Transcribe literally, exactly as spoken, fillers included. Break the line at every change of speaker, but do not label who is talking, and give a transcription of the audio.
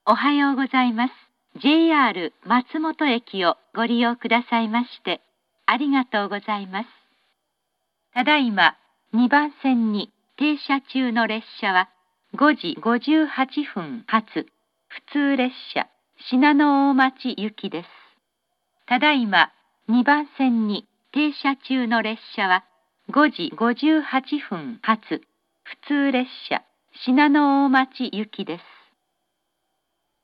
おはようございます。ジェイアール 松本駅をご利用くださいましてありがとうございます。ただいまにばん線に停車中の列車はごじごじゅうはっぷん発普通列車信濃大町行きです。ただいまにばん線に停車中の列車はごじごじゅうはっぷん発普通列車信濃大町行きです。